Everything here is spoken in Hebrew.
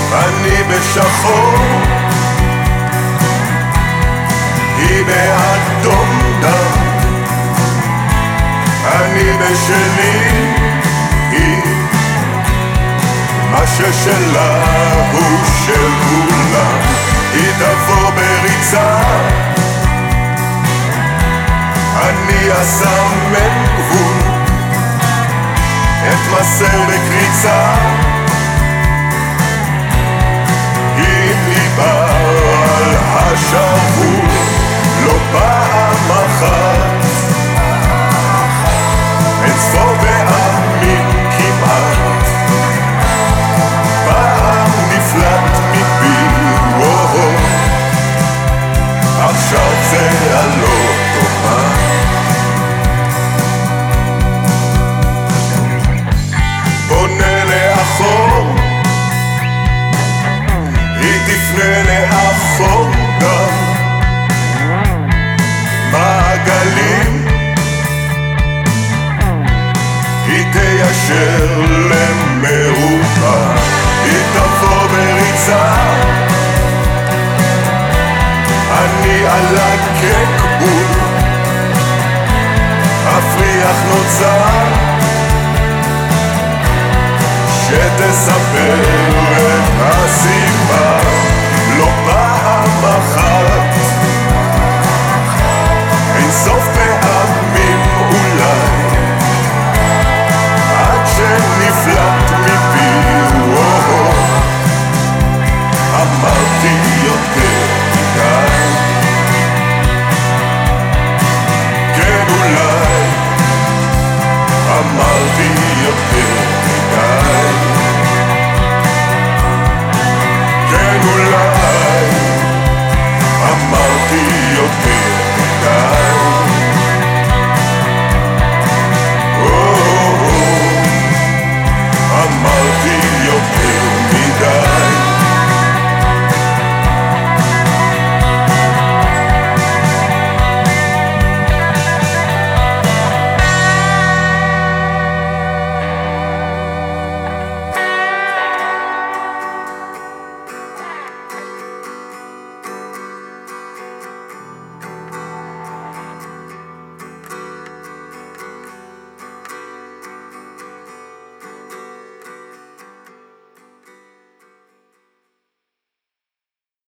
אני בשחור, היא באדום דם, אני בשלי, היא מה ששלה הוא של כולם. היא תבוא בריצה, אני אסמן גבול, את מסר בקריצה, עם ליבה על השבור, לא פעם אחת, אין ספור פעמים כמעט, פעם נפלט מבי, עכשיו זה הלא טובה. פונה לאחור, היא תפנה לאחור גם, מעגלים היא תיישר למרובה, היא תבוא בריצה, אני על הקקבול, הפריח נוצר, שתספר